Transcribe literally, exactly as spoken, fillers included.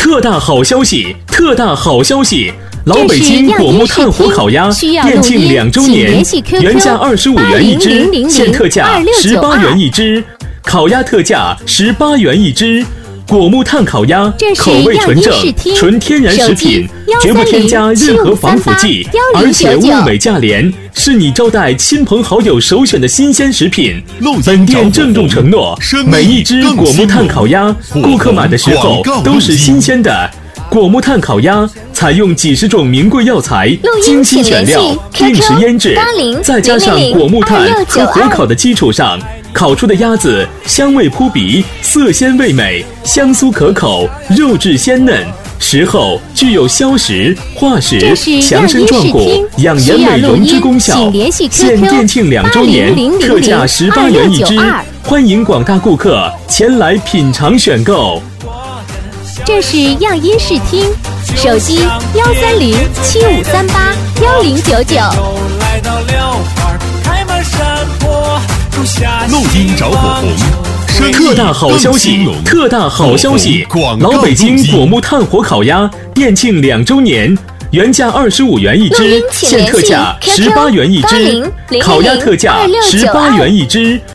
特大好消息！特大好消息！老北京果木炭火烤鸭店庆两周年，原价二十五元一只，现特价十八元一只，烤鸭特价十八元一只。果木炭烤鸭，口味纯正，纯天然食品，绝不添加任何防腐剂，而且物美价廉，是你招待亲朋好友首选的新鲜食品。本店郑重承诺，每一只果木炭烤鸭，顾客买的时候都是新鲜的。果木炭烤鸭采用几十种名贵药材，精心选料，定时腌制，再加上果木炭和火烤的基础上，烤出的鸭子香味扑鼻，色鲜味美，香酥可口，肉质鲜嫩，食后具有消食、化食、强身壮骨、养颜美容之功效。现店庆两周年，特价十八元一只，欢迎广大顾客前来品尝选购。 这是样音视听，手机幺三零七五三八幺零九九。 录音找火红， 特大好消息！特大好消息！老北京果木炭火烤鸭店庆两周年，原价二十五元一只，现特价十八元一只，烤鸭特价十八元一只。